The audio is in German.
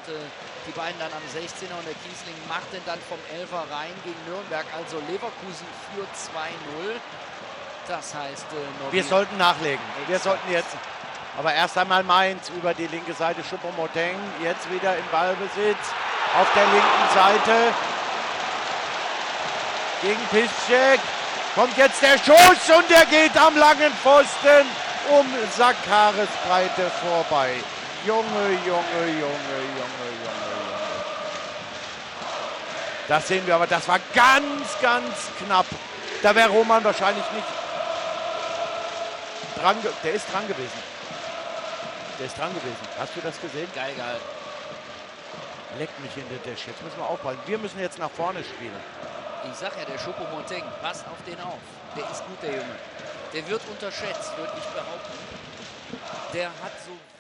die beiden dann am 16er und der Kiesling macht den dann vom 11er rein gegen Nürnberg. Also Leverkusen führt 2-0. Das heißt, wir sollten nachlegen. Wir sollten jetzt. Aber erst einmal Mainz über die linke Seite. Choupo-Moting jetzt wieder im Ballbesitz. Auf der linken Seite. Gegen Piszczek. Kommt jetzt der Schuss und der geht am langen Pfosten um Sakaris Breite vorbei. Junge. Das sehen wir, aber das war ganz knapp. Da wäre Roman wahrscheinlich nicht dran. Der ist dran gewesen. Hast du das gesehen? Geil. Leckt mich in den Tisch. Jetzt müssen wir aufpassen. Wir müssen jetzt nach vorne spielen. Ich sag ja, der Choupo-Moting, passt auf den auf. Der ist gut, der Junge. Der wird unterschätzt, würde ich behaupten. Der hat so